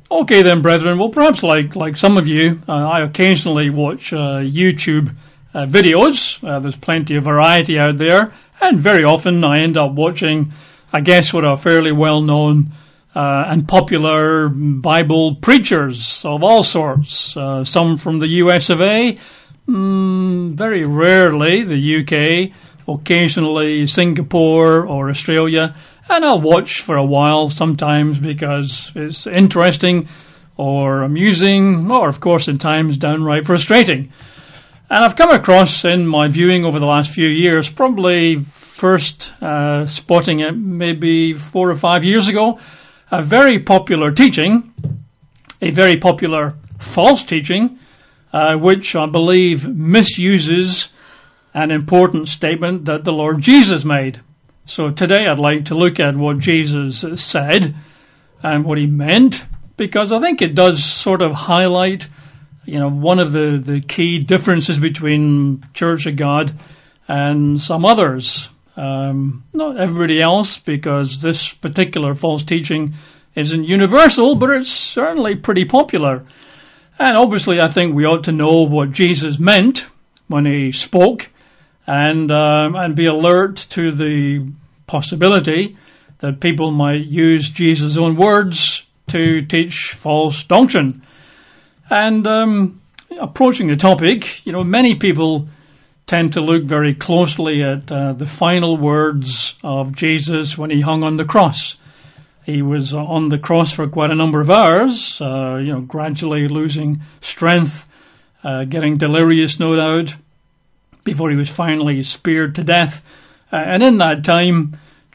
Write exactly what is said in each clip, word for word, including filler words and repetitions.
Okay then, brethren. Well, perhaps like like some of you, uh, I occasionally watch uh, YouTube uh, videos. Uh, there's plenty of variety out there, and very often I end up watching, I guess, what are fairly well-known uh, and popular Bible preachers of all sorts. Uh, some from the U S of A, mm, very rarely the U K, occasionally Singapore or Australia. And I'll watch for a while sometimes because it's interesting or amusing or, of course, in times downright frustrating. And I've come across in my viewing over the last few years, probably first uh, spotting it maybe four or five years ago, a very popular teaching, a very popular false teaching, uh, which I believe misuses an important statement that the Lord Jesus made. So today I'd like to look at what Jesus said and what he meant, because I think it does sort of highlight, you know, one of the, the key differences between Church of God and some others. Um, not everybody else, because this particular false teaching isn't universal, but it's certainly pretty popular. And obviously I think we ought to know what Jesus meant when he spoke, and um, and be alert to the possibility that people might use Jesus' own words to teach false doctrine. And um, approaching the topic, you know, many people tend to look very closely at uh, the final words of Jesus when he hung on the cross. He was on the cross for quite a number of hours, uh, you know, gradually losing strength, uh, getting delirious, no doubt, before he was finally speared to death. Uh, and in that time,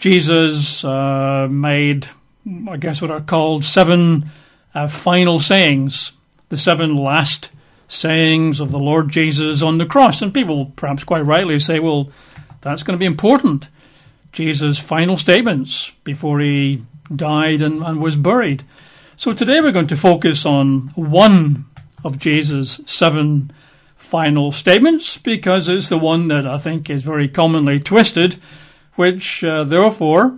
Jesus uh, made, I guess what are called seven uh, final sayings, the seven last sayings of the Lord Jesus on the cross. And people perhaps quite rightly say, well, that's going to be important. Jesus' final statements before he died and, and was buried. So today we're going to focus on one of Jesus' seven final statements, because it's the one that I think is very commonly twisted, which uh, therefore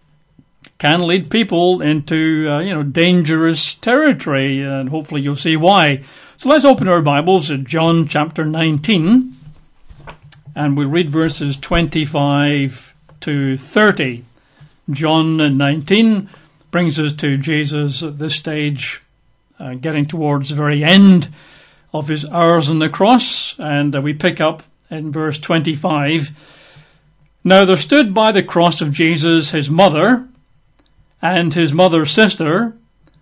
can lead people into uh, you know dangerous territory, and hopefully you'll see why. So let's open our Bibles at John chapter nineteen, and we'll read verses twenty-five to thirty. John nineteen brings us to Jesus at this stage, uh, getting towards the very end of his hours on the cross, and uh, we pick up in verse twenty-five. Now there stood by the cross of Jesus his mother and his mother's sister,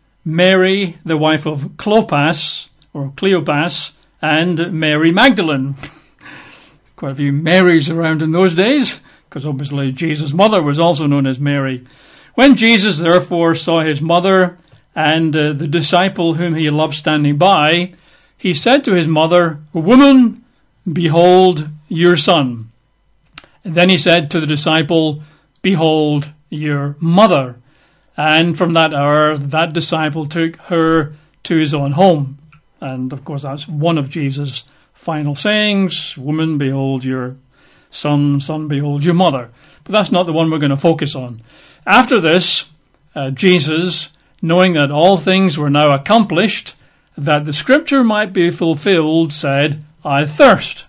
Mary, the wife of Clopas, or Cleopas, and Mary Magdalene. Quite a few Marys around in those days, because obviously Jesus' mother was also known as Mary. When Jesus therefore saw his mother and uh, the disciple whom he loved standing by, he said to his mother, Woman, behold your son. And then he said to the disciple, Behold your mother. And from that hour, that disciple took her to his own home. And of course, that's one of Jesus' final sayings. Woman, behold your son. Son, behold your mother. But that's not the one we're going to focus on. After this, uh, Jesus, knowing that all things were now accomplished, that the scripture might be fulfilled, said, I thirst.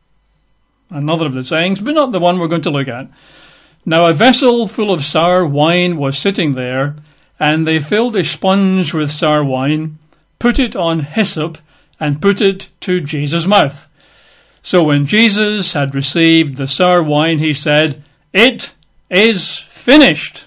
Another of the sayings, but not the one we're going to look at. Now a vessel full of sour wine was sitting there, and they filled a sponge with sour wine, put it on hyssop, and put it to Jesus' mouth. So when Jesus had received the sour wine, he said, It is finished.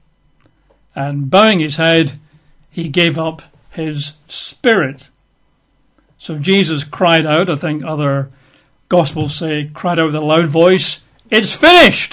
And bowing his head, he gave up his spirit. So Jesus cried out, I think other Gospels say, cried out with a loud voice, It's finished!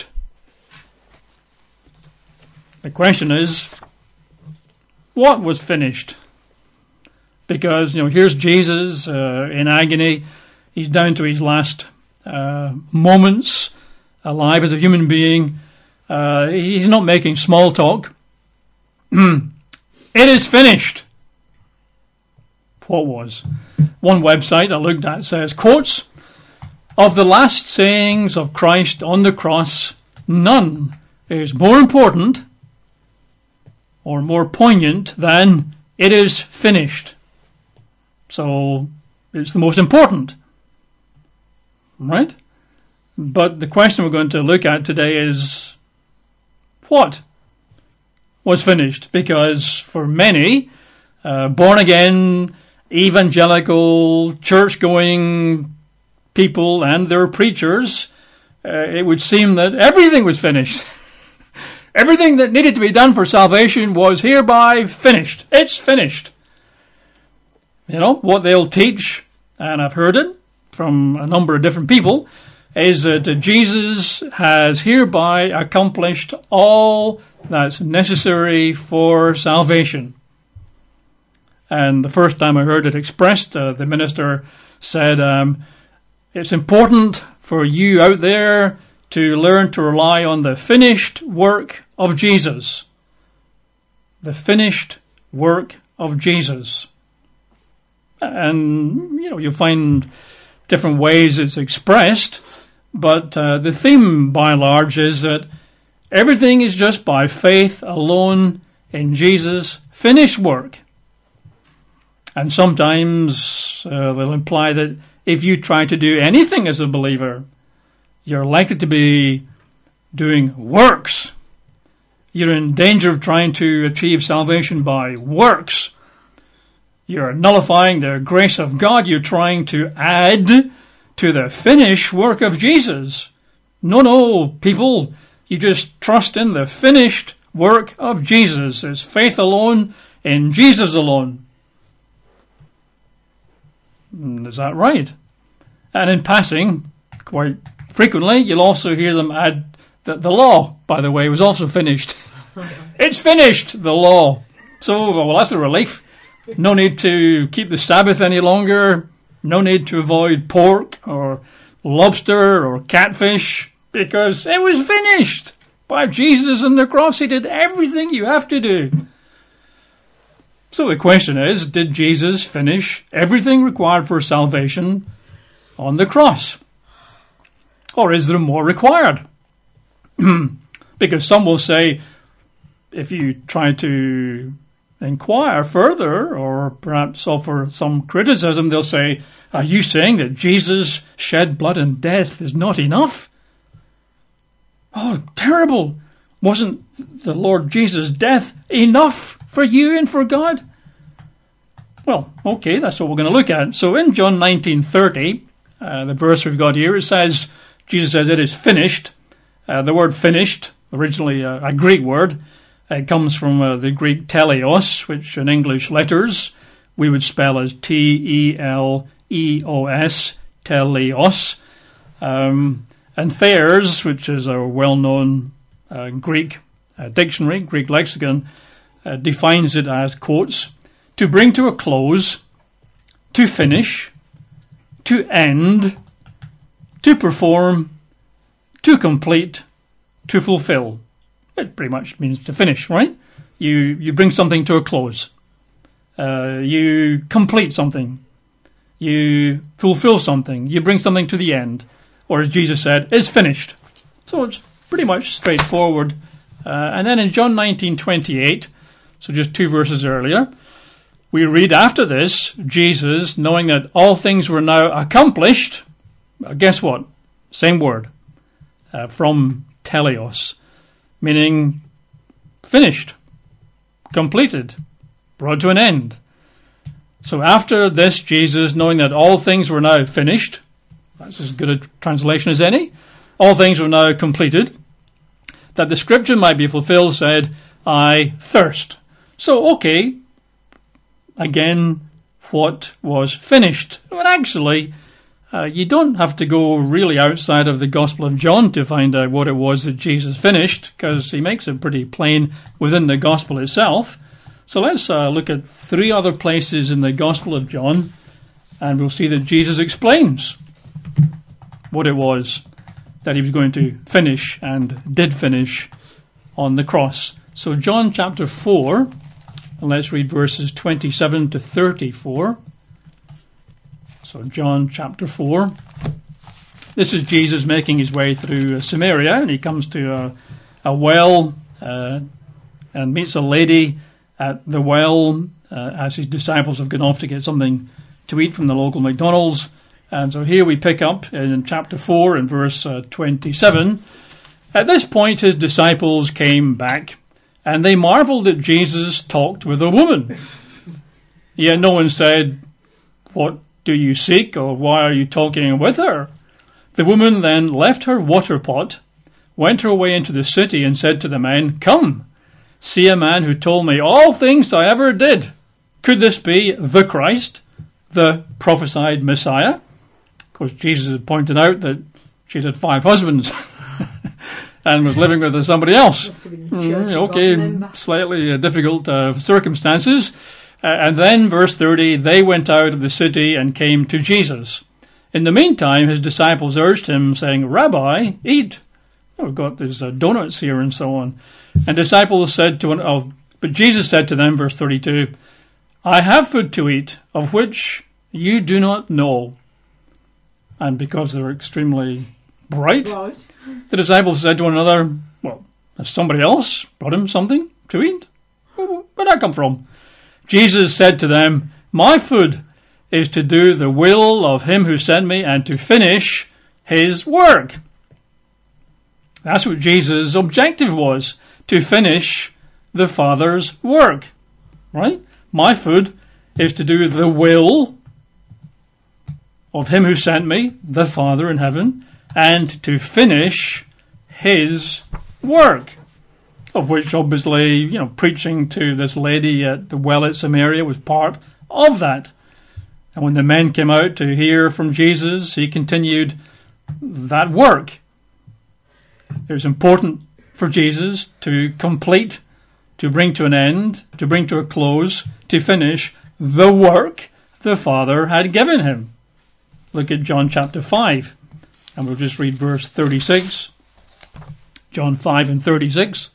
The question is, what was finished? Because, you know, here's Jesus uh, in agony. He's down to his last uh, moments alive as a human being. Uh, he's not making small talk. It is finished. What was? One website I looked at says, quotes, of the last sayings of Christ on the cross, none is more important or more poignant than It is finished. So it's the most important. Right? But the question we're going to look at today is, what was finished? Because for many uh, born-again, evangelical, church-going people and their preachers, uh, it would seem that everything was finished. Everything that needed to be done for salvation was hereby finished. It's finished. You know, what they'll teach, and I've heard it from a number of different people, is that Jesus has hereby accomplished all that's necessary for salvation. And the first time I heard it expressed, uh, the minister said, um, it's important for you out there to learn to rely on the finished work of Jesus. The finished work of Jesus. And, you know, you'll find different ways it's expressed, but uh, the theme, by and large, is that everything is just by faith alone in Jesus' finished work. And sometimes uh, they'll imply that if you try to do anything as a believer, you're likely to be doing works. You're in danger of trying to achieve salvation by works. You're nullifying the grace of God. You're trying to add to the finished work of Jesus. No, no, people, you just trust in the finished work of Jesus. It's faith alone in Jesus alone. Is that right? And in passing, quite frequently, you'll also hear them add that the law, by the way, was also finished. It's finished, the law. So, well, that's a relief. No need to keep the Sabbath any longer. No need to avoid pork or lobster or catfish, because it was finished by Jesus on the cross. He did everything you have to do. So the question is, did Jesus finish everything required for salvation on the cross? Or is there more required? Because some will say, if you try to inquire further or perhaps offer some criticism, they'll say, are you saying that Jesus shed blood and death is not enough? Oh, terrible. Wasn't the Lord Jesus' death enough for you and for God? Well, okay, that's what we're going to look at. So in John nineteen thirty, uh, the verse we've got here, it says, Jesus says, it is finished. Uh, the word finished, originally a, a Greek word, it comes from uh, the Greek teleos, which in English letters we would spell as T E L E O S, teleos. Um, and Thayer's, which is a well-known uh, Greek uh, dictionary, Greek lexicon, uh, defines it as, quotes, to bring to a close, to finish, to end, to perform, to complete, to fulfill. It pretty much means to finish, right? You you bring something to a close. Uh, you complete something. You fulfill something. You bring something to the end. Or as Jesus said, it's finished. So it's pretty much straightforward. Uh, and then in John nineteen twenty-eight, so just two verses earlier, we read after this, Jesus, knowing that all things were now accomplished, uh, guess what? Same word, uh, from teleos, meaning finished, completed, brought to an end. So after this, Jesus, knowing that all things were now finished, that's as good a translation as any, all things were now completed, that the scripture might be fulfilled, said, I thirst. So, okay, again, what was finished? Well, actually, uh, you don't have to go really outside of the Gospel of John to find out what it was that Jesus finished, because he makes it pretty plain within the Gospel itself. So let's uh, look at three other places in the Gospel of John, and we'll see that Jesus explains what it was that he was going to finish and did finish on the cross. So John chapter four, and let's read verses twenty-seven to thirty-four. So John chapter four. This is Jesus making his way through Samaria, and he comes to a, a well uh, and meets a lady at the well, uh, as his disciples have gone off to get something to eat from the local McDonald's. And so here we pick up in chapter four and verse uh, twenty-seven. At this point his disciples came back, and they marveled that Jesus talked with a woman. Yet no one said, "What do you seek?" or "Why are you talking with her?" The woman then left her water pot, went her way into the city, and said to the men, "Come, see a man who told me all things I ever did. Could this be the Christ, the prophesied Messiah?" Of course, Jesus had pointed out that she'd had five husbands and was living with somebody else. Mm, okay, slightly uh, difficult uh, circumstances. Uh, and then, verse thirty, they went out of the city and came to Jesus. In the meantime, his disciples urged him, saying, "Rabbi, eat." Oh, we've got these uh, donuts here and so on. And disciples said to one, oh, but Jesus said to them, verse thirty-two, "I have food to eat, of which you do not know." And because they're extremely bright, right, the disciples said to one another, "Well, has somebody else brought him something to eat? Where'd that come from?" Jesus said to them, "My food is to do the will of him who sent me and to finish his work." That's what Jesus' objective was, to finish the Father's work, right? My food is to do the will of him who sent me, the Father in heaven, and to finish his work, of which obviously, you know, preaching to this lady at the well at Samaria was part of that. And when the men came out to hear from Jesus, he continued that work. It was important for Jesus to complete, to bring to an end, to bring to a close, to finish the work the Father had given him. Look at John chapter five, and we'll just read verse thirty-six. John five and thirty-six.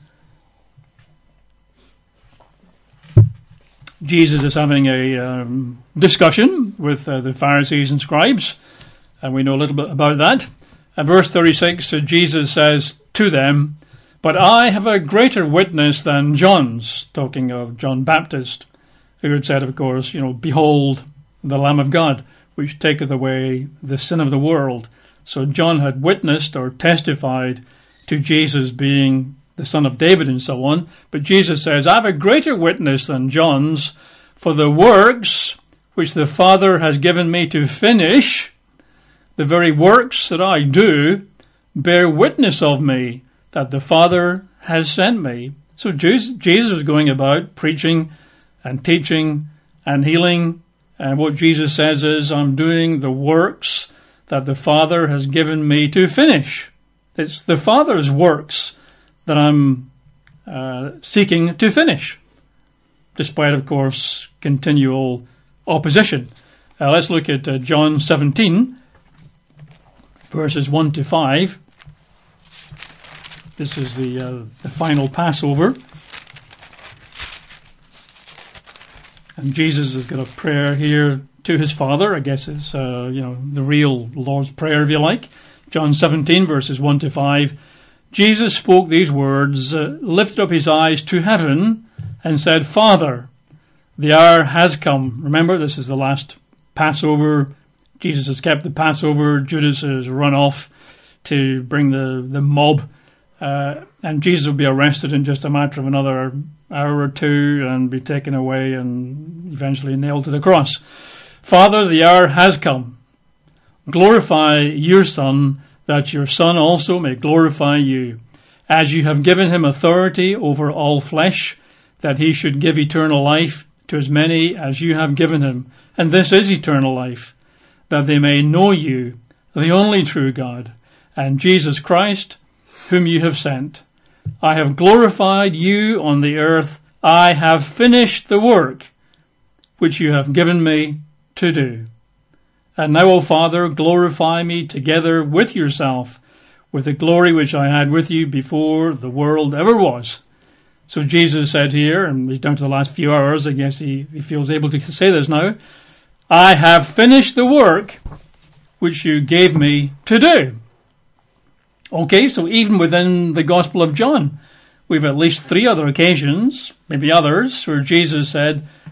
Jesus is having a um, discussion with uh, the Pharisees and scribes, and we know a little bit about that. And verse thirty-six, uh, Jesus says to them, "But I have a greater witness than John's," talking of John Baptist, who had said, of course, you know, "Behold, the Lamb of God, which taketh away the sin of the world." So John had witnessed or testified to Jesus being the son of David and so on. But Jesus says, "I have a greater witness than John's, for the works which the Father has given me to finish, the very works that I do, bear witness of me, that the Father has sent me." So Jesus was going about preaching and teaching and healing. And what Jesus says is, "I'm doing the works that the Father has given me to finish." It's the Father's works that I'm uh, seeking to finish, despite, of course, continual opposition. Uh, let's look at uh, John seventeen, verses one to five. This is the, uh, the final Passover. And Jesus has got a prayer here to his Father. I guess it's, uh, you know, the real Lord's Prayer, if you like. John seventeen, verses one to five. Jesus spoke these words, uh, lifted up his eyes to heaven, and said, "Father, the hour has come." Remember, this is the last Passover. Jesus has kept the Passover. Judas has run off to bring the, the mob. Uh, and Jesus will be arrested in just a matter of another hour or two and be taken away and eventually nailed to the cross. "Father, the hour has come. Glorify your Son, that your Son also may glorify you, as you have given him authority over all flesh, that he should give eternal life to as many as you have given him. And this is eternal life, that they may know you, the only true God, and Jesus Christ, whom you have sent. I have glorified you on the earth. I have finished the work which you have given me to do. And now, O Father, glorify me together with yourself, with the glory which I had with you before the world ever was." So Jesus said here, and he's down to the last few hours, I guess he, he feels able to say this now, "I have finished the work which you gave me to do." Okay, so even within the Gospel of John, we've at least three other occasions, maybe others, where Jesus said,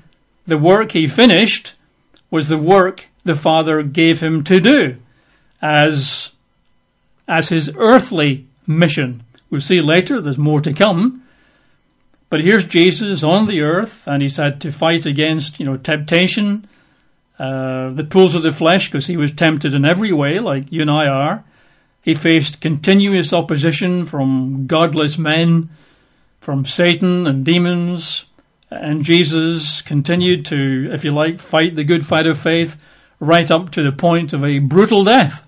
the work he finished was the work the Father gave him to do as, as his earthly mission. We'll see later, there's more to come. But here's Jesus on the earth, and he's had to fight against, you know, temptation, uh, the pulls of the flesh, because he was tempted in every way, like you and I are. He faced continuous opposition from godless men, from Satan and demons, and Jesus continued to, if you like, fight the good fight of faith right up to the point of a brutal death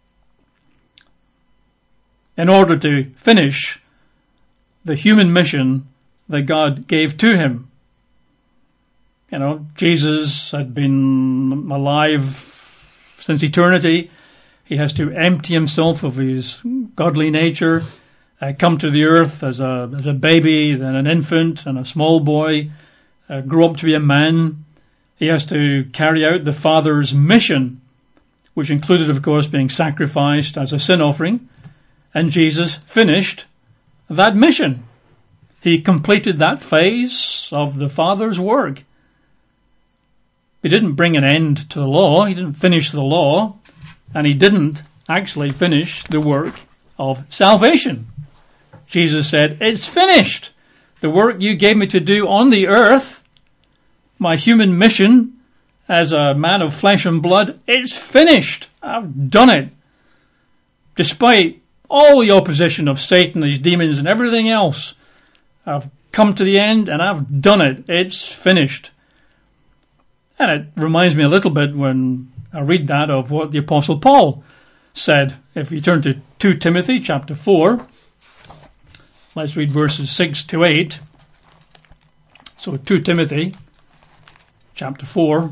in order to finish the human mission that God gave to him. You know, Jesus had been alive since eternity. He has to empty himself of his godly nature, uh, come to the earth as a as a baby, then an infant and a small boy, uh, grow up to be a man. He has to carry out the Father's mission, which included, of course, being sacrificed as a sin offering. And Jesus finished that mission. He completed that phase of the Father's work. He didn't bring an end to the law. He didn't finish the law. And he didn't actually finish the work of salvation. Jesus said, "It's finished. The work you gave me to do on the earth, my human mission as a man of flesh and blood, it's finished. I've done it." Despite all the opposition of Satan, these demons and everything else, I've come to the end and I've done it. It's finished. And it reminds me a little bit when I read that of what the Apostle Paul said. If you turn to Second Timothy chapter four, let's read verses six to eight. So Second Timothy chapter four.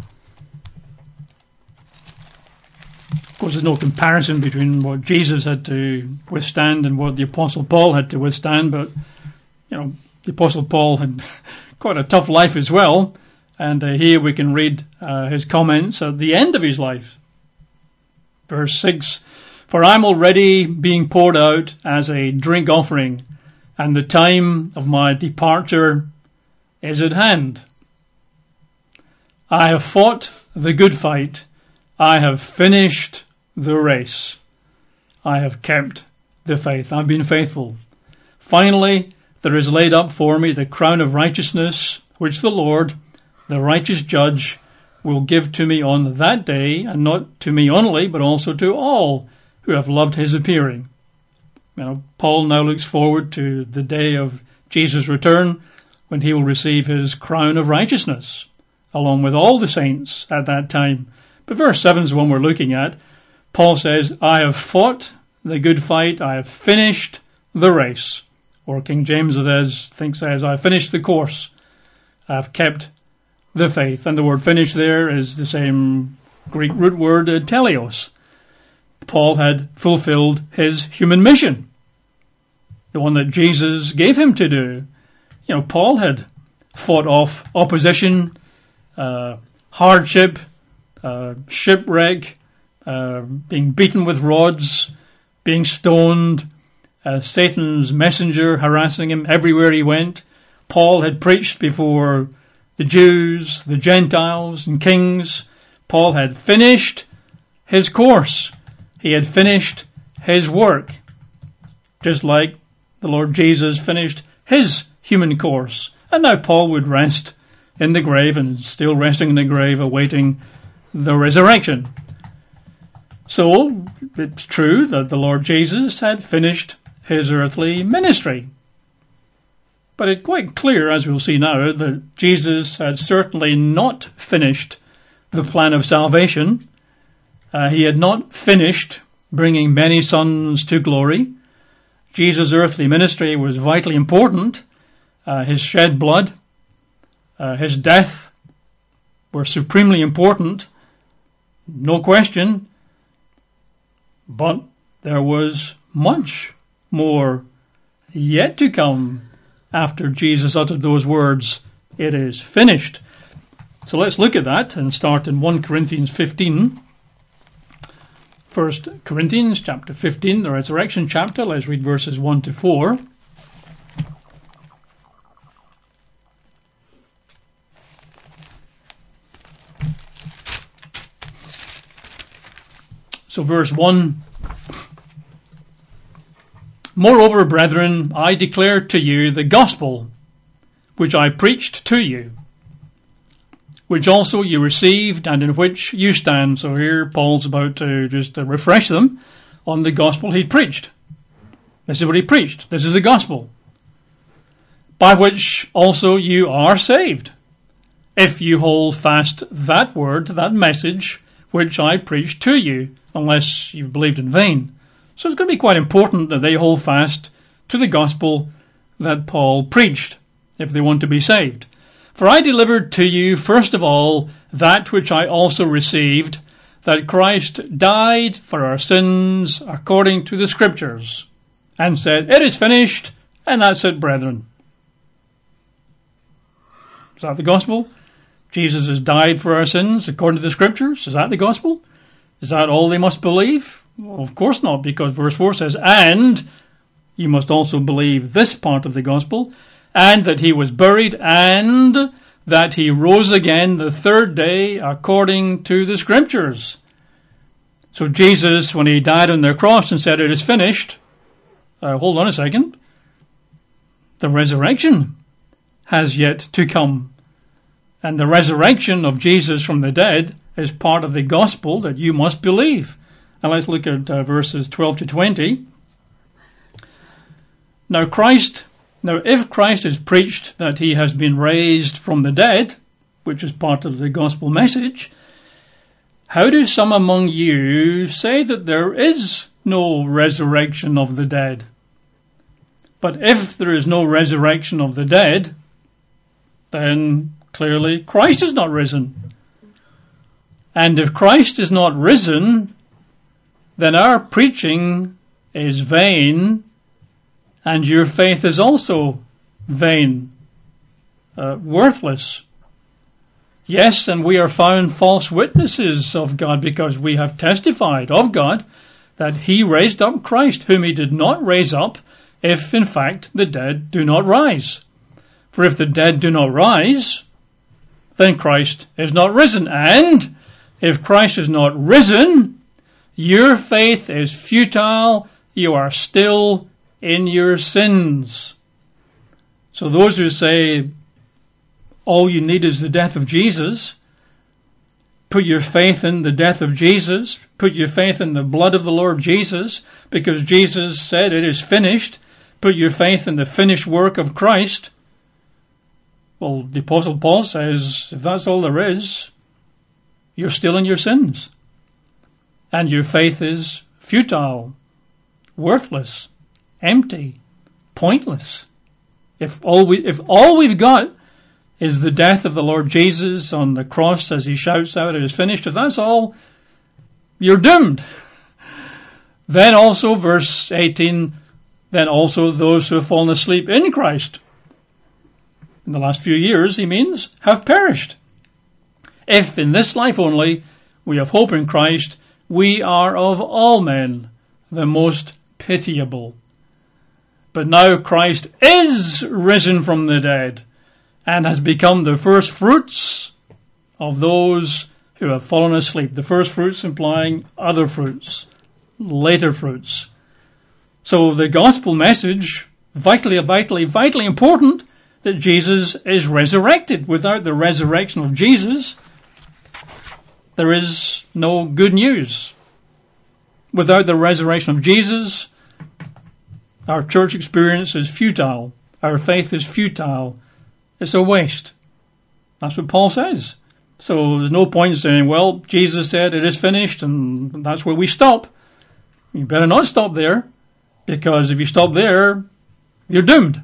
Of course, there's no comparison between what Jesus had to withstand and what the Apostle Paul had to withstand, but you know, the Apostle Paul had quite a tough life as well. And uh, here we can read uh, his comments at the end of his life. Verse six, "For I'm already being poured out as a drink offering, and the time of my departure is at hand. I have fought the good fight. I have finished the race. I have kept the faith." I've been faithful. "Finally, there is laid up for me the crown of righteousness, which the Lord, the righteous judge, will give to me on that day, and not to me only, but also to all who have loved his appearing." You know, Paul now looks forward to the day of Jesus' return, when he will receive his crown of righteousness, along with all the saints at that time. But verse seven is the one we're looking at. Paul says, "I have fought the good fight, I have finished the race." Or King James of this thinks says, "I have finished the course. I have kept the faith." And the word "finish" there is the same Greek root word, uh, teleos. Paul had fulfilled his human mission, the one that Jesus gave him to do. You know, Paul had fought off opposition, uh, hardship, uh, shipwreck, uh, being beaten with rods, being stoned, uh, Satan's messenger harassing him everywhere he went. Paul had preached before the Jews, the Gentiles, and kings. Paul had finished his course. He had finished his work, just like the Lord Jesus finished his human course. And now Paul would rest in the grave, and still resting in the grave, awaiting the resurrection. So it's true that the Lord Jesus had finished his earthly ministry. But it's quite clear, as we'll see now, that Jesus had certainly not finished the plan of salvation. Uh, he had not finished bringing many sons to glory. Jesus' earthly ministry was vitally important. Uh, his shed blood, uh, his death were supremely important, no question. But there was much more yet to come after Jesus uttered those words, "It is finished." So let's look at that and start in First Corinthians fifteen. First Corinthians chapter fifteen, the resurrection chapter. Let's read verses one to four. So verse one, moreover, brethren, I declare to you the gospel which I preached to you, which also you received and in which you stand. So here Paul's about to just uh, refresh them on the gospel he preached. This is what he preached. This is the gospel, by which also you are saved, if you hold fast that word, that message, which I preached to you, unless you've believed in vain. So it's going to be quite important that they hold fast to the gospel that Paul preached, if they want to be saved. For I delivered to you, first of all, that which I also received, that Christ died for our sins according to the Scriptures, and said, it is finished, and that's it, brethren. Is that the gospel? Jesus has died for our sins according to the Scriptures. Is that the gospel? Is that all they must believe? Well, of course not, because verse four says, and you must also believe this part of the gospel, and that he was buried, and that he rose again the third day according to the Scriptures. So Jesus, when he died on the cross and said, it is finished, uh, hold on a second, the resurrection has yet to come. And the resurrection of Jesus from the dead is part of the gospel that you must believe. And let's look at uh, verses twelve to twenty. Now Christ, now if Christ is preached that he has been raised from the dead, which is part of the gospel message, how do some among you say that there is no resurrection of the dead? But if there is no resurrection of the dead, then clearly Christ is not risen. And if Christ is not risen, then our preaching is vain, and your faith is also vain, uh, worthless. Yes, and we are found false witnesses of God, because we have testified of God that he raised up Christ, whom he did not raise up, if in fact the dead do not rise. For if the dead do not rise, then Christ is not risen. And if Christ is not risen, your faith is futile. You are still in your sins. So those who say all you need is the death of Jesus, put your faith in the death of Jesus, put your faith in the blood of the Lord Jesus, because Jesus said it is finished, put your faith in the finished work of Christ. Well, the Apostle Paul says, if that's all there is, you're still in your sins. And your faith is futile, worthless, empty, pointless. If all we, if all we've got is the death of the Lord Jesus on the cross as he shouts out, it is finished, if that's all, you're doomed. Then also, verse eighteen, then also those who have fallen asleep in Christ, in the last few years, he means, have perished. If in this life only we have hope in Christ, we are of all men the most pitiable. But now Christ is risen from the dead and has become the first fruits of those who have fallen asleep. The first fruits implying other fruits, later fruits. So the gospel message, vitally, vitally, vitally important, that Jesus is resurrected. Without the resurrection of Jesus, there is no good news. Without the resurrection of Jesus, our church experience is futile. Our faith is futile. It's a waste. That's what Paul says. So there's no point in saying, well, Jesus said it is finished and that's where we stop. You better not stop there, because if you stop there, you're doomed.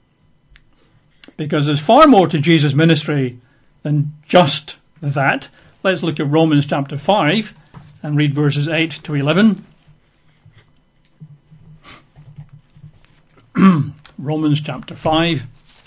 Because there's far more to Jesus' ministry than just that. Let's look at Romans chapter five and read verses eight to eleven. Romans chapter five.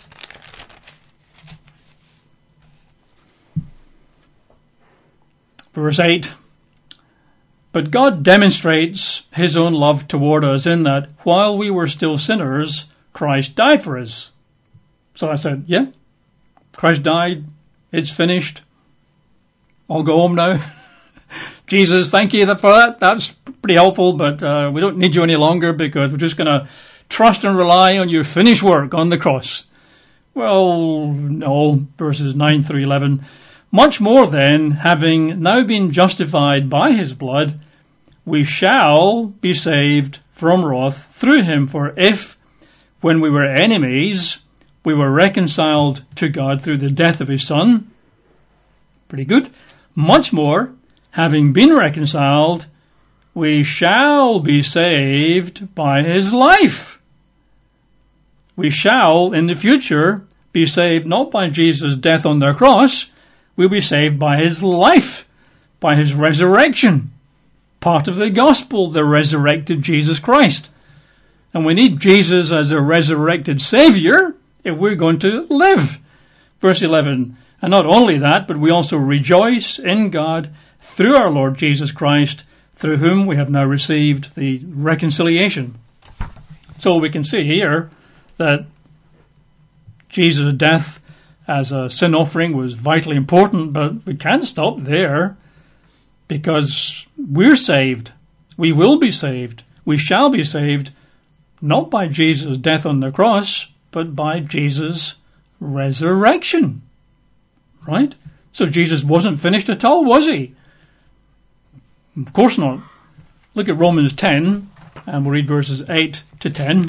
Verse eight. But God demonstrates his own love toward us in that while we were still sinners, Christ died for us. So I said, yeah, Christ died. It's finished. I'll go home now. Jesus, thank you for that. That's pretty helpful, but uh, we don't need you any longer because we're just going to trust and rely on your finished work on the cross. Well, no, verses nine through eleven. Much more then, having now been justified by his blood, we shall be saved from wrath through him. For if, when we were enemies, we were reconciled to God through the death of his Son, pretty good, much more, having been reconciled, we shall be saved by his life. We shall, in the future, be saved not by Jesus' death on the cross, we'll be saved by his life, by his resurrection. Part of the gospel, the resurrected Jesus Christ. And we need Jesus as a resurrected Saviour if we're going to live. Verse eleven, and not only that, but we also rejoice in God through our Lord Jesus Christ, through whom we have now received the reconciliation. So we can see here that Jesus' death as a sin offering was vitally important, but we can't stop there because we're saved. We will be saved. We shall be saved, not by Jesus' death on the cross, but by Jesus' resurrection. Right? So Jesus wasn't finished at all, was he? Of course not. Look at Romans ten, and we'll read verses eight to ten.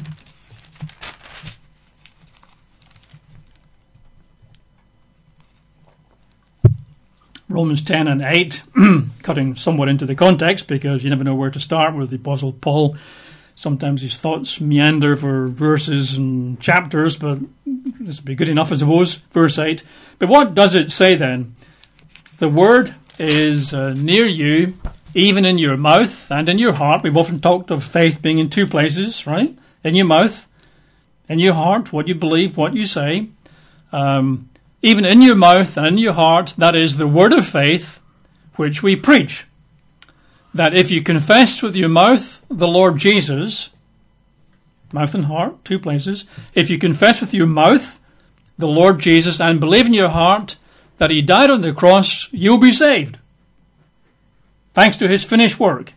Romans ten and eight, cutting somewhat into the context because you never know where to start with the Apostle Paul. Sometimes his thoughts meander for verses and chapters, but this would be good enough, I suppose. Verse eight. But what does it say then? The word is uh, near you, even in your mouth and in your heart. We've often talked of faith being in two places, right? In your mouth, in your heart, what you believe, what you say. Um, even in your mouth and in your heart, that is the word of faith which we preach. That if you confess with your mouth the Lord Jesus, mouth and heart, two places, if you confess with your mouth the Lord Jesus and believe in your heart that he died on the cross, you'll be saved. Thanks to his finished work.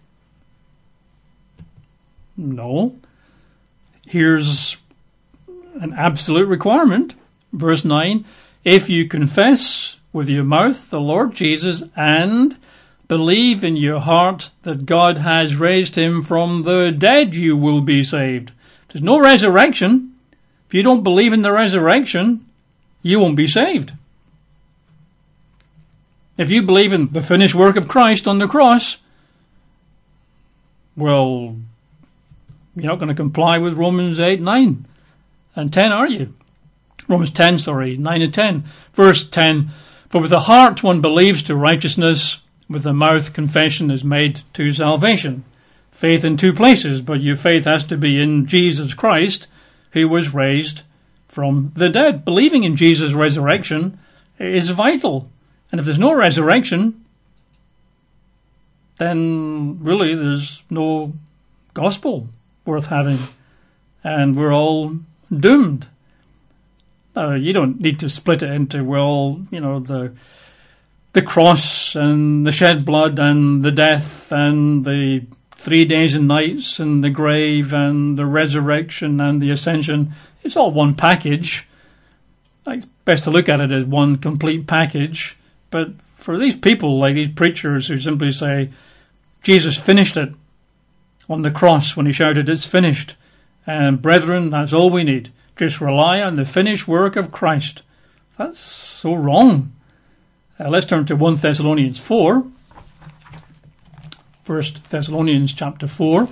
No. Here's an absolute requirement. Verse nine, if you confess with your mouth the Lord Jesus and believe in your heart that God has raised him from the dead, you will be saved. There's no resurrection. If you don't believe in the resurrection, you won't be saved. If you believe in the finished work of Christ on the cross, well, you're not going to comply with Romans eight, nine, and ten, are you? Romans ten, sorry, nine and ten. Verse ten, for with the heart one believes to righteousness, with the mouth confession is made to salvation. Faith in two places, but your faith has to be in Jesus Christ, who was raised from the dead. Believing in Jesus' resurrection is vital. And if there's no resurrection, then really there's no gospel worth having. And we're all doomed. Uh, you don't need to split it into, well, you know, the the cross and the shed blood and the death and the three days and nights and the grave and the resurrection and the ascension. It's all one package. It's best to look at it as one complete package. But for these people, like these preachers who simply say, Jesus finished it on the cross when he shouted, it's finished. And brethren, that's all we need. Just rely on the finished work of Christ. That's so wrong. Uh, let's turn to First Thessalonians four. First Thessalonians chapter four.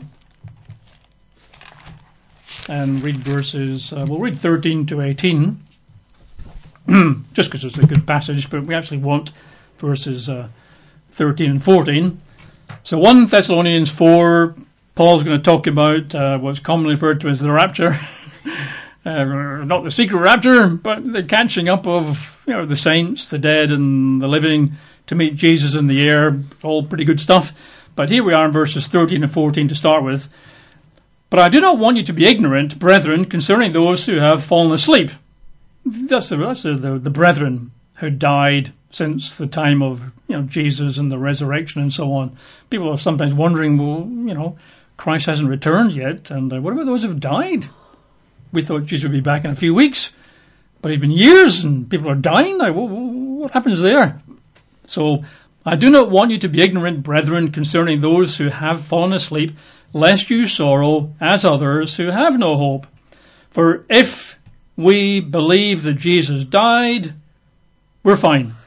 And read verses, uh, we'll read thirteen to eighteen. Just because it's a good passage, but we actually want verses uh, thirteen and fourteen. So First Thessalonians four, Paul's going to talk about uh, what's commonly referred to as the rapture. Uh, not the secret rapture, but the catching up of, you know, the saints, the dead, and the living to meet Jesus in the air. All pretty good stuff. But here we are in verses thirteen and fourteen to start with. But I do not want you to be ignorant, brethren, concerning those who have fallen asleep. That's the, that's the, the, the brethren who died since the time of, you know, Jesus and the resurrection and so on. People are sometimes wondering, well, you know, Christ hasn't returned yet, and uh, what about those who've died? We thought Jesus would be back in a few weeks, but it's been years and people are dying now. What, what happens there? So I do not want you to be ignorant, brethren, concerning those who have fallen asleep, lest you sorrow as others who have no hope. For if we believe that Jesus died, we're fine.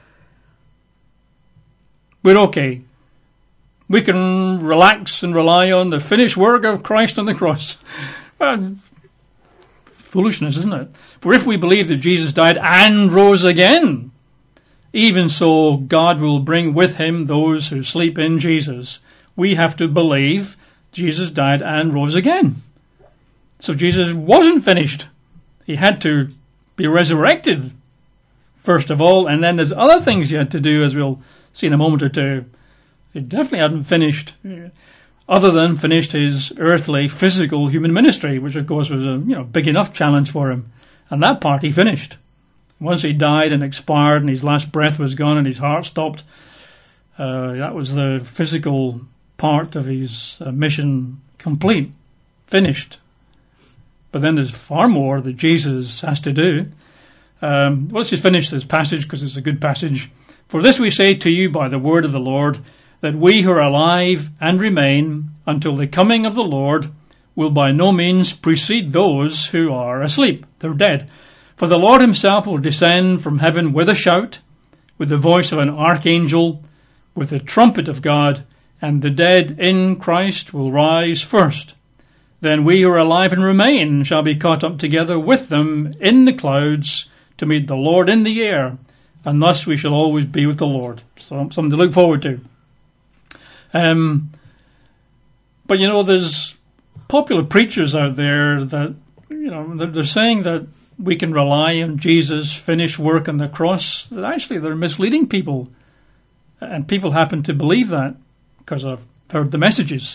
We're okay. We can relax and rely on the finished work of Christ on the cross. Well, foolishness, isn't it? For if we believe that Jesus died and rose again, even so God will bring with him those who sleep in Jesus. We have to believe Jesus died and rose again. So Jesus wasn't finished. He had to be resurrected, first of all, and then there's other things he had to do, as we'll see in a moment or two. He definitely hadn't finished, other than finished his earthly, physical, human ministry, which of course was a you know big enough challenge for him. And that part he finished. Once he died and expired and his last breath was gone and his heart stopped, uh, that was the physical part of his uh, mission complete, finished. But then there's far more that Jesus has to do. Um, well, let's just finish this passage because it's a good passage. For this we say to you by the word of the Lord, that we who are alive and remain until the coming of the Lord will by no means precede those who are asleep. They're dead. For the Lord himself will descend from heaven with a shout, with the voice of an archangel, with the trumpet of God, and the dead in Christ will rise first. Then we who are alive and remain shall be caught up together with them in the clouds to meet the Lord in the air, and thus we shall always be with the Lord. So something to look forward to. Um, but, you know, there's popular preachers out there that, you know, they're saying that we can rely on Jesus' finished work on the cross. That actually they're misleading people. And people happen to believe that because I've heard the messages.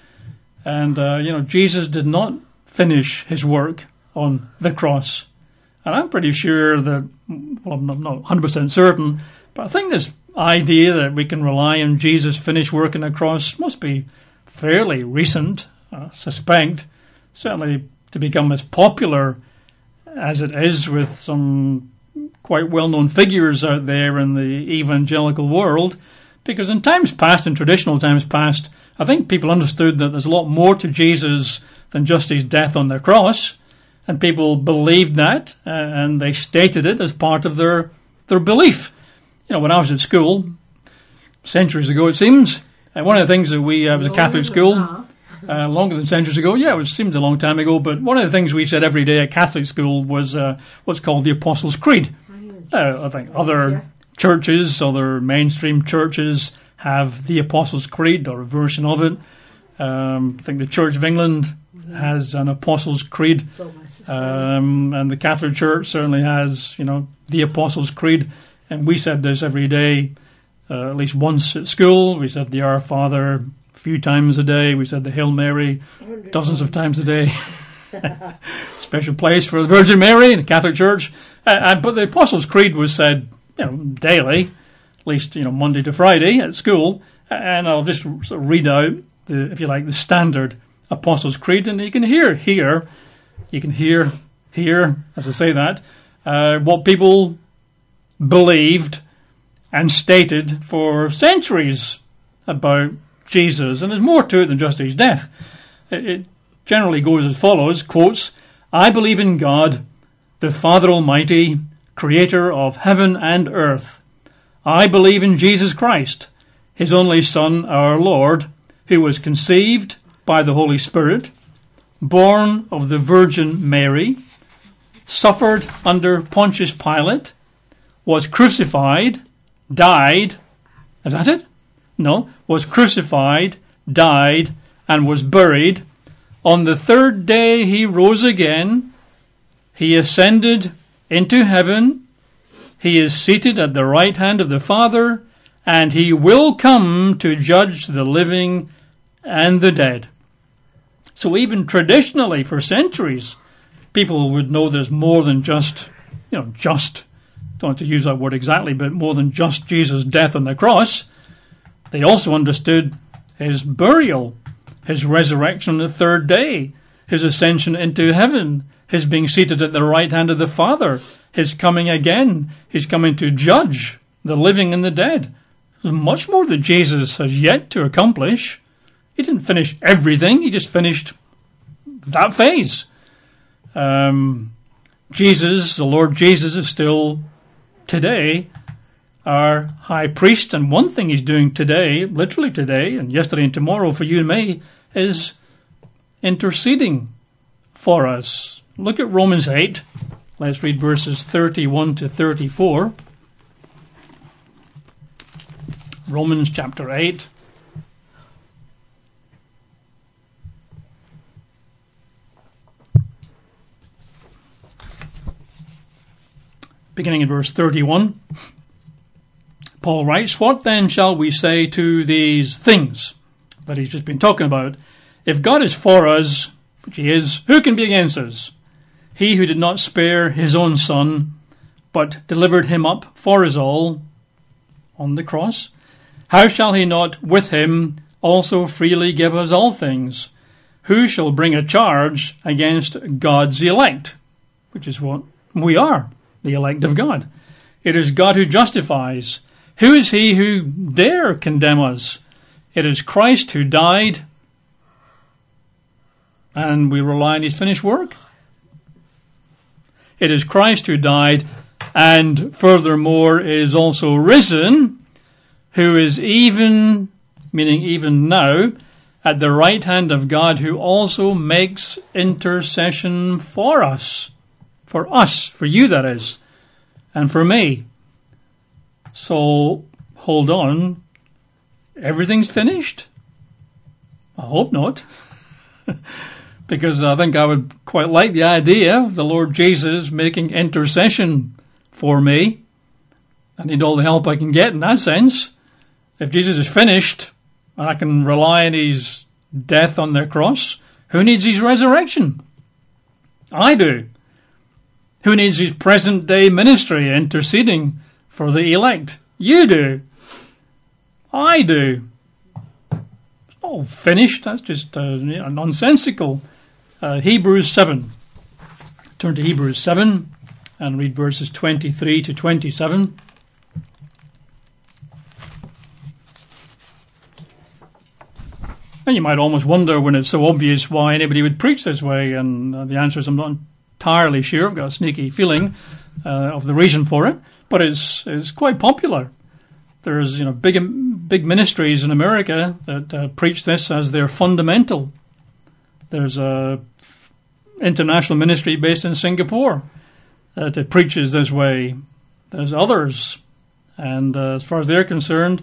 And, uh, you know, Jesus did not finish his work on the cross. And I'm pretty sure that, well, I'm not, not one hundred percent certain, but I think this idea that we can rely on Jesus' finished work on the cross must be fairly recent, I suspect, certainly to become as popular as it is with some quite well-known figures out there in the evangelical world, because in times past, in traditional times past, I think people understood that there's a lot more to Jesus than just his death on the cross, and people believed that, uh, and they stated it as part of their their belief. You know, when I was at school, centuries ago it seems, and one of the things that we, uh, was a Catholic school, uh, longer than centuries ago, yeah, it seems a long time ago, but one of the things we said every day at Catholic school was uh, what's called the Apostles' Creed. Uh, I think other churches, other mainstream churches have the Apostles' Creed or a version of it. Um, I think the Church of England has an Apostles' Creed, um, and the Catholic Church certainly has, you know, the Apostles' Creed. And we said this every day, uh, at least once at school. We said the Our Father a few times a day. We said the Hail Mary dozens of times a day. Special place for the Virgin Mary in the Catholic Church. Uh, uh, but the Apostles' Creed was said, you know, daily, at least, you know, Monday to Friday at school. And I'll just sort of read out the, if you like, the standard Apostles' Creed, and you can hear here, you can hear here, as I say that, uh, what people believed and stated for centuries about Jesus. And there's more to it than just his death. It, it generally goes as follows, quotes, I believe in God, the Father Almighty, creator of heaven and earth. I believe in Jesus Christ, his only Son, our Lord, who was conceived by the Holy Spirit, born of the Virgin Mary, suffered under Pontius Pilate, was crucified, died, is that it? No, was crucified, died, and was buried. On the third day he rose again. He ascended into heaven. He is seated at the right hand of the Father, and he will come to judge the living and the dead. So even traditionally, for centuries, people would know there's more than just, you know, just don't want to use that word exactly, but more than just Jesus' death on the cross, they also understood his burial, his resurrection on the third day, his ascension into heaven, his being seated at the right hand of the Father, his coming again, his coming to judge the living and the dead. There's much more that Jesus has yet to accomplish. He didn't finish everything, he just finished that phase. Um, Jesus, the Lord Jesus, is still today our high priest, and one thing he's doing today, literally today, and yesterday and tomorrow for you and me, is interceding for us. Look at Romans eight. Let's read verses thirty-one to thirty-four. Romans chapter eight. Beginning in verse thirty-one. Paul writes, "What then shall we say to these things?" That he's just been talking about. "If God is for us, which he is, who can be against us? He who did not spare his own son, but delivered him up for us all on the cross, how shall he not with him also freely give us all things? Who shall bring a charge against God's elect?" Which is what we are, the elect of God. "It is God who justifies. Who is he who dare condemn us? It is Christ who died, and we rely on his finished work. It is Christ who died, and furthermore is also risen, who is even, meaning even now, at the right hand of God, who also makes intercession for us. For us, for you that is, and for me." So, hold on. Everything's finished? I hope not. Because I think I would quite like the idea of the Lord Jesus making intercession for me. I need all the help I can get in that sense. If Jesus is finished, and I can rely on his death on the cross, who needs his resurrection? I do. Who needs his present day ministry interceding for the elect? You do. I do. It's all finished. That's just uh, you know, nonsensical. Uh, Hebrews seven. Turn to Hebrews seven and read verses twenty-three to twenty-seven. And you might almost wonder when it's so obvious why anybody would preach this way, and uh, the answer is I'm not entirely sure. I've got a sneaky feeling uh, of the reason for it, but it's it's quite popular. There's you know big big ministries in America that uh, preach this as their fundamental. There's a international ministry based in Singapore that uh, preaches this way. There's others, and uh, as far as they're concerned,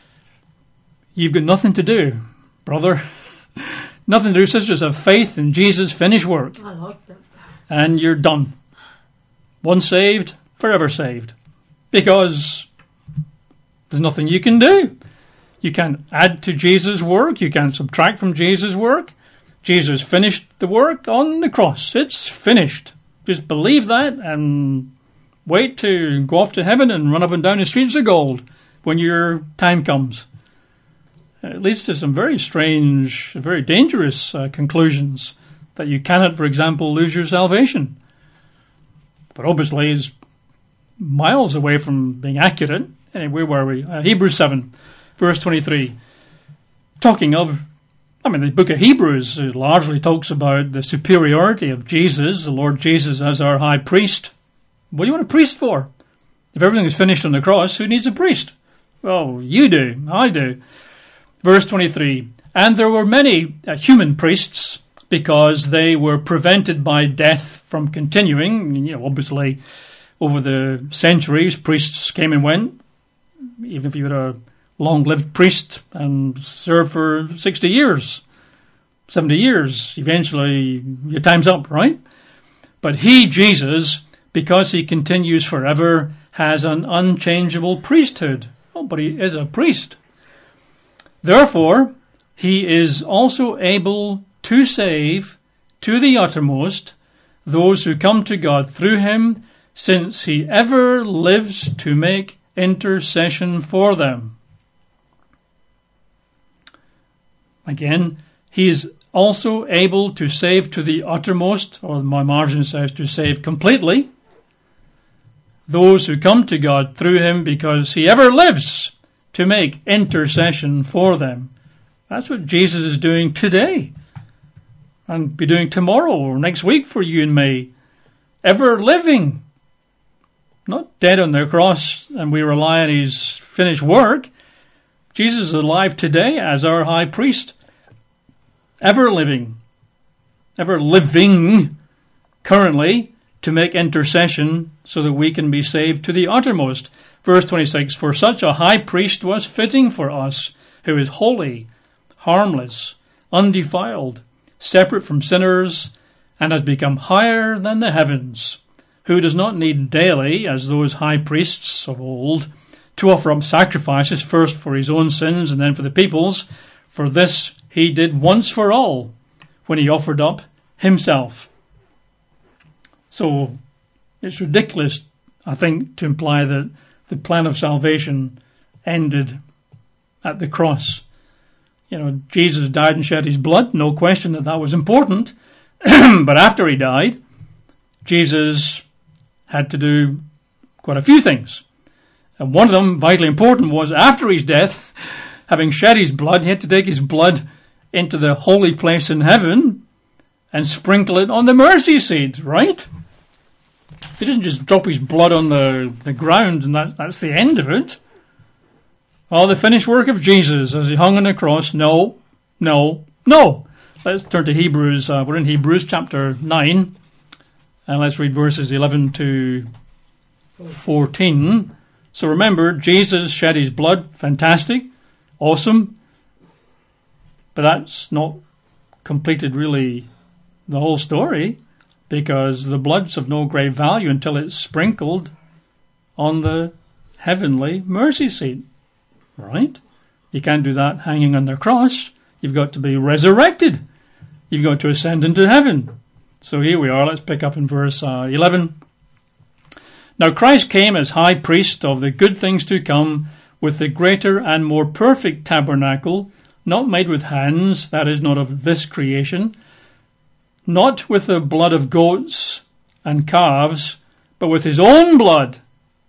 you've got nothing to do, brother. Nothing to do. Sisters, have faith in Jesus' finished work. I like that. And you're done. Once saved, forever saved. Because there's nothing you can do. You can't add to Jesus' work. You can't subtract from Jesus' work. Jesus finished the work on the cross. It's finished. Just believe that and wait to go off to heaven and run up and down the streets of gold when your time comes. It leads to some very strange, very dangerous uh, conclusions that you cannot, for example, lose your salvation. But obviously it's miles away from being accurate. Anyway, where were we? Uh, Hebrews seven, verse twenty-three. Talking of, I mean, the book of Hebrews largely talks about the superiority of Jesus, the Lord Jesus as our high priest. What do you want a priest for? If everything is finished on the cross, who needs a priest? Well, you do. I do. Verse twenty-three. And there were many uh, human priests, because they were prevented by death from continuing. You know, obviously, over the centuries, priests came and went. Even if you had a long-lived priest and served for sixty years, seventy years, eventually your time's up, right? But he, Jesus, because he continues forever, has an unchangeable priesthood. Oh, but he is a priest. Therefore, he is also able to save to the uttermost those who come to God through him, since he ever lives to make intercession for them. Again, he is also able to save to the uttermost, or my margin says to save completely, those who come to God through him, because he ever lives to make intercession for them. That's what Jesus is doing today, and be doing tomorrow or next week for you and me. Ever living, not dead on the cross, and we rely on his finished work. Jesus is alive today as our high priest, ever living, ever living currently to make intercession so that we can be saved to the uttermost. Verse twenty-six, for such a high priest was fitting for us, who is holy, harmless, undefiled, separate from sinners, and has become higher than the heavens, who does not need daily, as those high priests of old, to offer up sacrifices, first for his own sins and then for the people's. For this he did once for all, when he offered up himself. So it's ridiculous, I think, to imply that the plan of salvation ended at the cross. You know, Jesus died and shed his blood, no question that that was important. But after he died, Jesus had to do quite a few things. And one of them, vitally important, was after his death, having shed his blood, he had to take his blood into the holy place in heaven and sprinkle it on the mercy seat, right? He didn't just drop his blood on the, the ground and that, that's the end of it. Oh, the finished work of Jesus as he hung on the cross. No, no, no. Let's turn to Hebrews. Uh, we're in Hebrews chapter nine. And let's read verses eleven to fourteen. So remember, Jesus shed his blood. Fantastic. Awesome. But that's not completed really the whole story, because the blood's of no great value until it's sprinkled on the heavenly mercy seat. Right? You can't do that hanging on the cross. You've got to be resurrected. You've got to ascend into heaven. So here we are. Let's pick up in verse uh, eleven. Now Christ came as high priest of the good things to come, with the greater and more perfect tabernacle, not made with hands, that is, not of this creation, not with the blood of goats and calves, but with his own blood.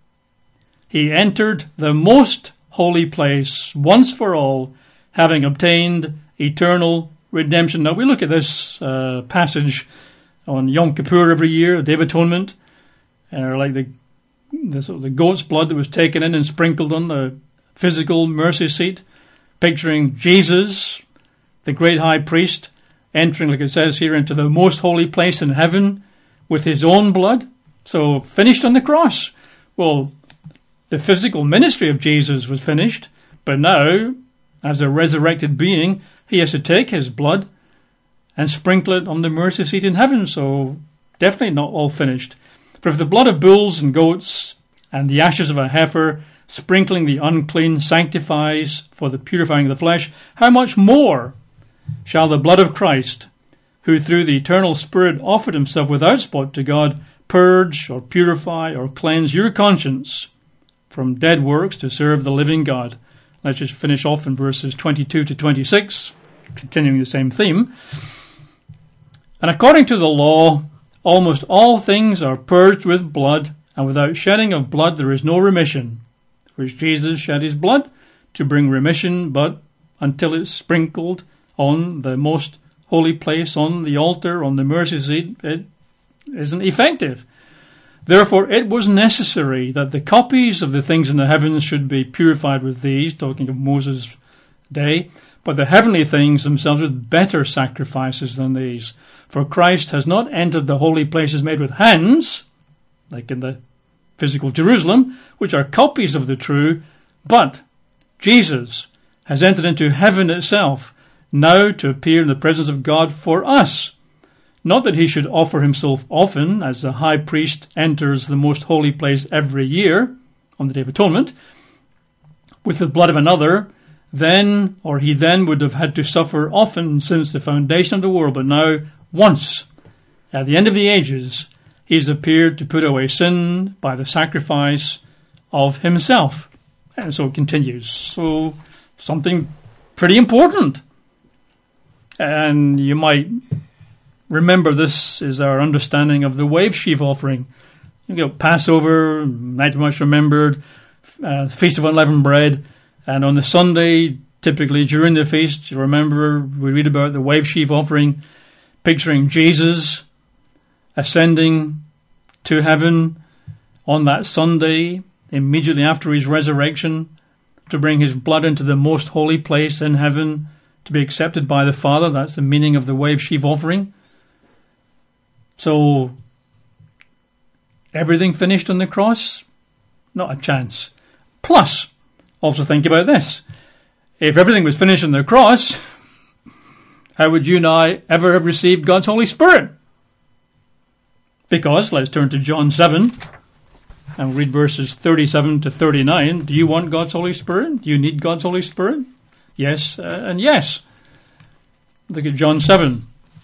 He entered the most holy place once for all, having obtained eternal redemption. Now we look at this uh, passage on Yom Kippur every year, the Day of Atonement, or like the the, sort of the goat's blood that was taken in and sprinkled on the physical mercy seat, picturing Jesus, the great high priest, entering, like it says here, into the most holy place in heaven with his own blood. So finished on the cross. Well, the physical ministry of Jesus was finished, but now, as a resurrected being, he has to take his blood and sprinkle it on the mercy seat in heaven. So definitely not all finished. For if the blood of bulls and goats and the ashes of a heifer, sprinkling the unclean, sanctifies for the purifying of the flesh, how much more shall the blood of Christ, who through the eternal Spirit offered himself without spot to God, purge or purify or cleanse your conscience from dead works to serve the living God. Let's just finish off in verses twenty-two to twenty-six, continuing the same theme. And according to the law, almost all things are purged with blood, and without shedding of blood there is no remission. Which Jesus shed his blood to bring remission, but until it's sprinkled on the most holy place, on the altar, on the mercy seat, it isn't effective. Therefore, it was necessary that the copies of the things in the heavens should be purified with these, talking of Moses' day, but the heavenly things themselves with better sacrifices than these. For Christ has not entered the holy places made with hands, like in the physical Jerusalem, which are copies of the true, but Jesus has entered into heaven itself, now to appear in the presence of God for us. Not that he should offer himself often, as the high priest enters the most holy place every year on the Day of Atonement, with the blood of another, then, or he then would have had to suffer often since the foundation of the world, but now, once, at the end of the ages, He's appeared to put away sin by the sacrifice of himself. And so it continues. So something pretty important. And you might remember this is our understanding of the wave sheaf offering. You got Passover, Night of Much Remembered, uh, Feast of Unleavened Bread, and on the Sunday, typically during the feast, you remember we read about the wave sheaf offering, picturing Jesus ascending to heaven on that Sunday, immediately after his resurrection, to bring his blood into the most holy place in heaven, to be accepted by the Father. That's the meaning of the wave sheaf offering. So, everything finished on the cross? Not a chance. Plus, also think about this. If everything was finished on the cross, how would you and I ever have received God's Holy Spirit? Because, let's turn to John seven and read verses thirty-seven to thirty-nine. Do you want God's Holy Spirit? Do you need God's Holy Spirit? Yes uh, and yes. Look at John seven.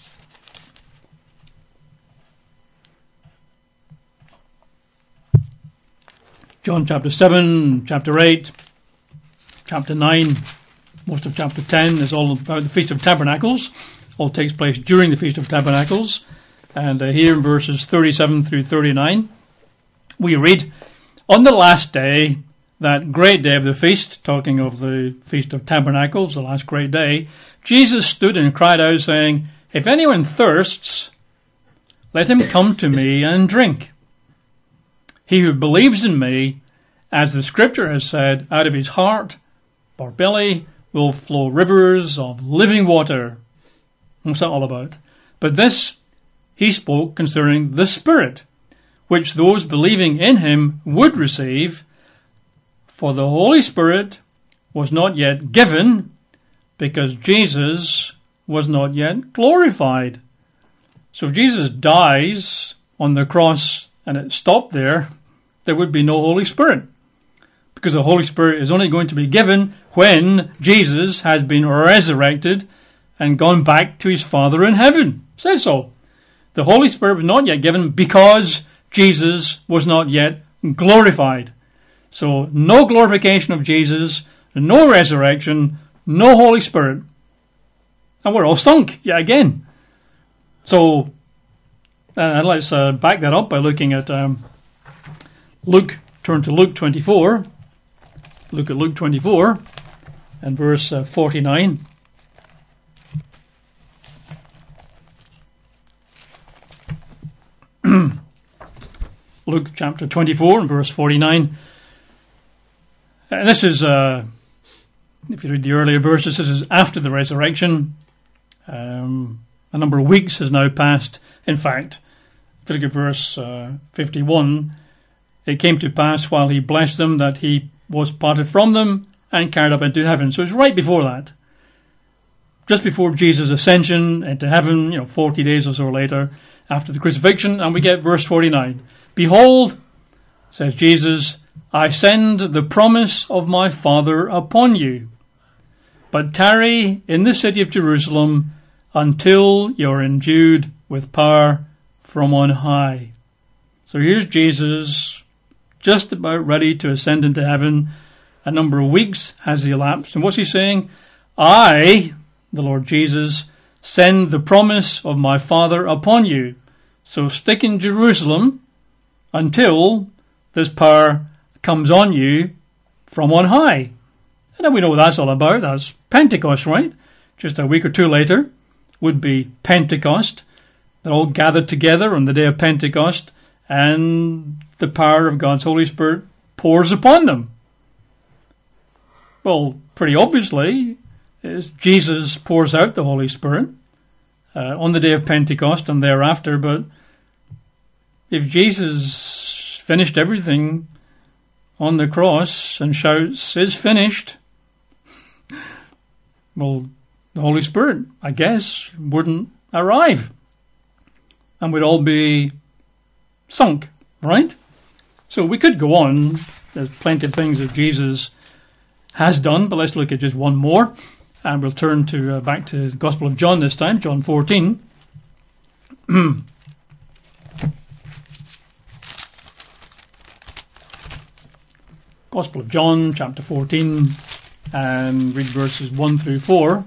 John chapter seven, chapter eight, chapter nine, most of chapter ten is all about the Feast of Tabernacles. All takes place during the Feast of Tabernacles. And uh, here in verses thirty-seven through thirty-nine, we read, on the last day, that great day of the feast, talking of the Feast of Tabernacles, the last great day, Jesus stood and cried out, saying, if anyone thirsts, let him come to me and drink. He who believes in me, as the scripture has said, out of his heart or belly will flow rivers of living water. What's that all about? But this he spoke concerning the Spirit, which those believing in him would receive, for the Holy Spirit was not yet given, because Jesus was not yet glorified. So if Jesus dies on the cross and it stopped there, there would be no Holy Spirit. Because the Holy Spirit is only going to be given when Jesus has been resurrected and gone back to his Father in heaven. It says so. The Holy Spirit was not yet given because Jesus was not yet glorified. So no glorification of Jesus, no resurrection, no Holy Spirit. And we're all sunk yet again. So uh, let's uh, back that up by looking at um, Luke. Turn to Luke twenty-four. Look at Luke twenty-four and verse uh, forty-nine. Luke chapter twenty-four and verse forty-nine. And this is, uh, if you read the earlier verses, this is after the resurrection. Um, a number of weeks has now passed. In fact, if you look at verse uh, fifty-one, it came to pass while he blessed them that he was parted from them and carried up into heaven. So it's right before that. Just before Jesus' ascension into heaven, you know, forty days or so later, after the crucifixion, and we get verse forty-nine. Behold, says Jesus, I send the promise of my Father upon you, but tarry in the city of Jerusalem until you're endued with power from on high. So here's Jesus, just about ready to ascend into heaven. A number of weeks has elapsed. And what's he saying? I, the Lord Jesus, send the promise of my Father upon you. So stick in Jerusalem until this power comes on you from on high. And then we know what that's all about. That's Pentecost, right? Just a week or two later would be Pentecost. They're all gathered together on the day of Pentecost, and the power of God's Holy Spirit pours upon them. Well, pretty obviously, is Jesus pours out the Holy Spirit uh, on the day of Pentecost and thereafter, but if Jesus finished everything on the cross and shouts, it's finished, well, the Holy Spirit, I guess, wouldn't arrive. And we'd all be sunk, right? So we could go on. There's plenty of things that Jesus has done, but let's look at just one more. And we'll turn to uh, back to the Gospel of John this time, John fourteen. Gospel of John, chapter fourteen, and read verses one through four.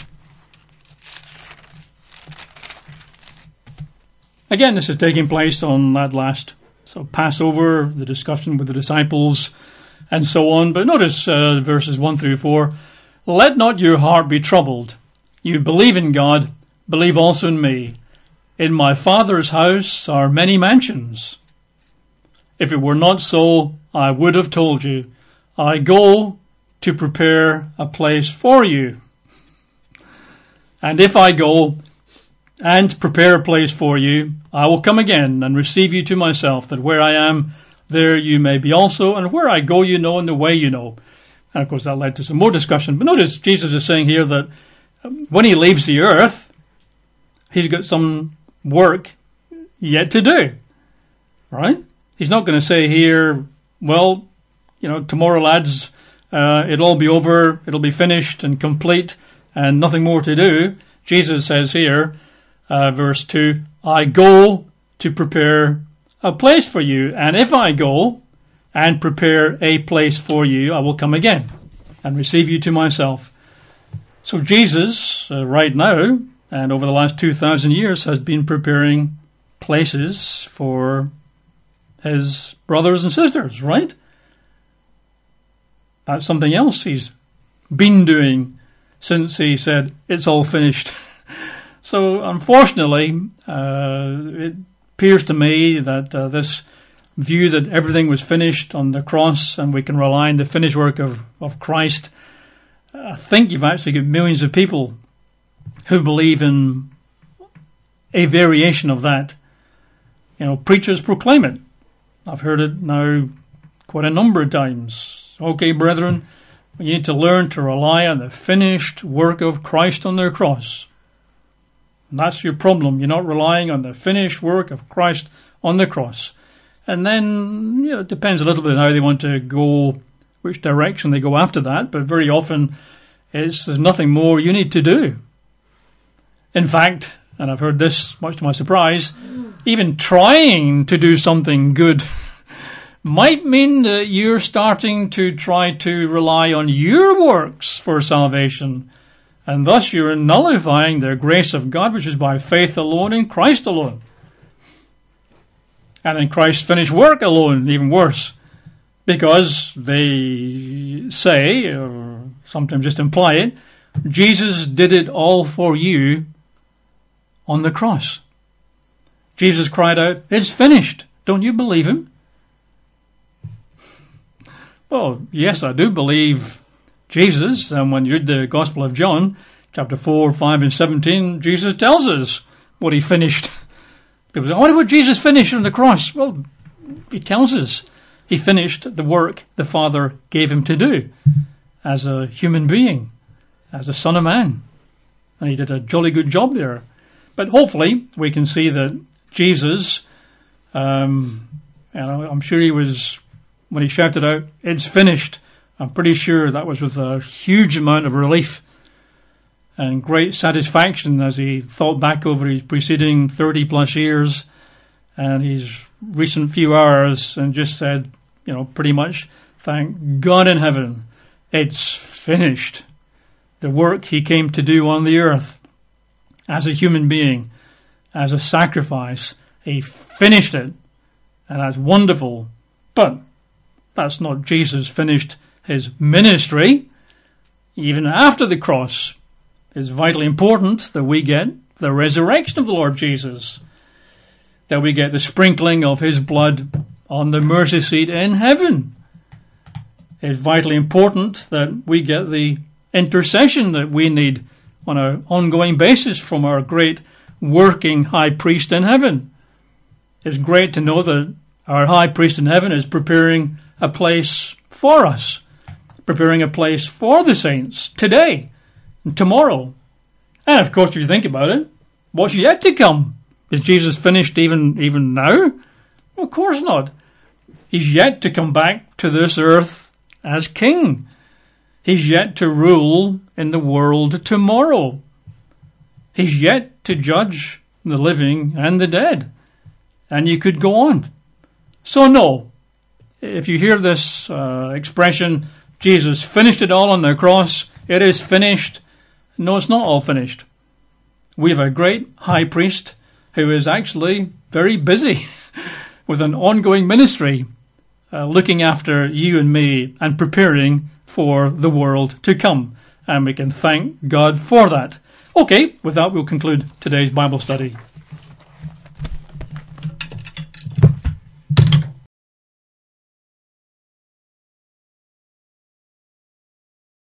Again, this is taking place on that last so Passover, the discussion with the disciples, and so on. But notice uh, verses one through four. Let not your heart be troubled. You believe in God, believe also in me. In my Father's house are many mansions. If it were not so, I would have told you. I go to prepare a place for you. And if I go and prepare a place for you, I will come again and receive you to myself, that where I am, there you may be also, and where I go you know, and the way you know. And of course that led to some more discussion. But notice Jesus is saying here that when he leaves the earth, he's got some work yet to do. Right? He's not going to say here, well, you know, tomorrow lads, uh, it'll all be over, it'll be finished and complete and nothing more to do. Jesus says here, Uh, verse two, I go to prepare a place for you, and if I go and prepare a place for you, I will come again and receive you to myself. So Jesus, uh, right now, and over the last two thousand years, has been preparing places for his brothers and sisters, right? That's something else he's been doing since he said, it's all finished. So, unfortunately, uh, it appears to me that uh, this view that everything was finished on the cross and we can rely on the finished work of, of Christ, I think you've actually got millions of people who believe in a variation of that. You know, preachers proclaim it. I've heard it now quite a number of times. Okay, brethren, you need to learn to rely on the finished work of Christ on the cross. And that's your problem. You're not relying on the finished work of Christ on the cross. And then, you know, it depends a little bit how they want to go, which direction they go after that. But very often, it's there's nothing more you need to do. In fact, and I've heard this much to my surprise, even trying to do something good might mean that you're starting to try to rely on your works for salvation. And thus you're nullifying the grace of God, which is by faith alone in Christ alone. And in Christ's finished work alone, even worse. Because they say, or sometimes just imply it, Jesus did it all for you on the cross. Jesus cried out, it's finished. Don't you believe him? Well, yes, I do believe Jesus, and when you read the Gospel of John, chapter four, five, and seventeen, Jesus tells us what he finished. People say, what about Jesus finished on the cross? Well, he tells us he finished the work the Father gave him to do as a human being, as a son of man. And he did a jolly good job there. But hopefully we can see that Jesus, um, you know, I'm sure he was, when he shouted out, it's finished, I'm pretty sure that was with a huge amount of relief and great satisfaction as he thought back over his preceding thirty plus years and his recent few hours and just said, you know, pretty much, thank God in heaven, it's finished. The work he came to do on the earth as a human being, as a sacrifice, he finished it. And that's wonderful. But that's not Jesus finished his ministry. Even after the cross, it's vitally important that we get the resurrection of the Lord Jesus, that we get the sprinkling of his blood on the mercy seat in heaven. It's vitally important that we get the intercession that we need on an ongoing basis from our great working high priest in heaven. It's great to know that our high priest in heaven is preparing a place for us, preparing a place for the saints today and tomorrow. And of course, if you think about it, what's yet to come? Is Jesus finished even, even now? Well, of course not. He's yet to come back to this earth as king. He's yet to rule in the world tomorrow. He's yet to judge the living and the dead. And you could go on. So no, if you hear this uh, expression, Jesus finished it all on the cross, it is finished. No, it's not all finished. We have a great high priest who is actually very busy with an ongoing ministry, uh, looking after you and me and preparing for the world to come. And we can thank God for that. Okay, with that we'll conclude today's Bible study.